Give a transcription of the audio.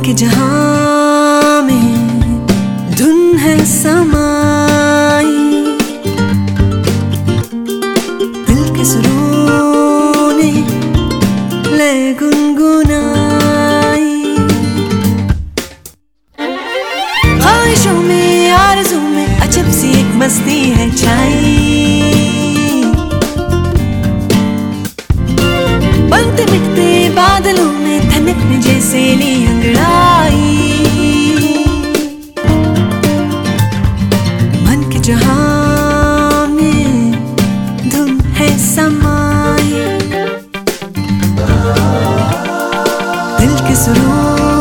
के जहां में धुन है समाई, दिल के सुरों ने ले गुनगुनाई। ख्वाहिशों में आरज़ू में अजब सी एक मस्ती है छाई, बनते मिटते बादलों में धनकने जैसे ली अंगड़ाई। मन के जहां में धुन है समाई, दिल के सुरों